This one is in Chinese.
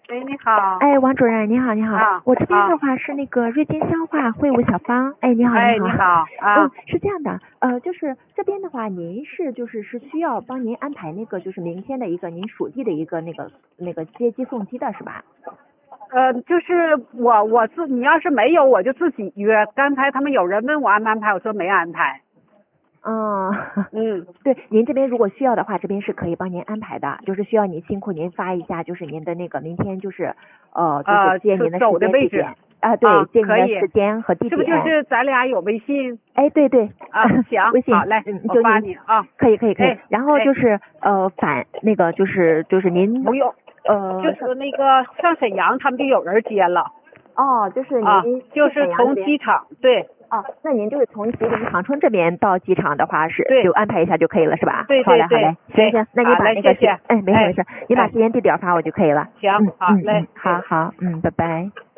喂，你好。 哎，王主任，你好，你好。 啊我这边的话是那个瑞金消化会务小芳。哎，你好， 哎， 你好。 你好啊。 是这样的，就是这边的话，您是是需要帮您安排那个就是明天的一个您属地的一个那个接机送机的是吧？ 就是你要是没有，我就自己约。刚才他们有人问我安不安排，我说没安排。 对，您这边如果需要的话，这边是可以帮您安排的，就是需要您辛苦您发一下，就是您的那个明天就是接您的时间地点啊，对，接您的时间和地点。 是不是就是咱俩有微信？ 哎，对对啊，行， 微信好嘞，我发你啊。 可以。然后就是那个就是您不用就是那个上沈阳他们就有人接了。 哦，就是您就是从机场对。 哦，那您就是从吉林长春这边到机场的话就安排一下就可以了是吧？ 对。 好嘞，行，那你把那个谢谢。 没事，你把时间地点发我就可以了。 行，好嘞， 好，拜拜。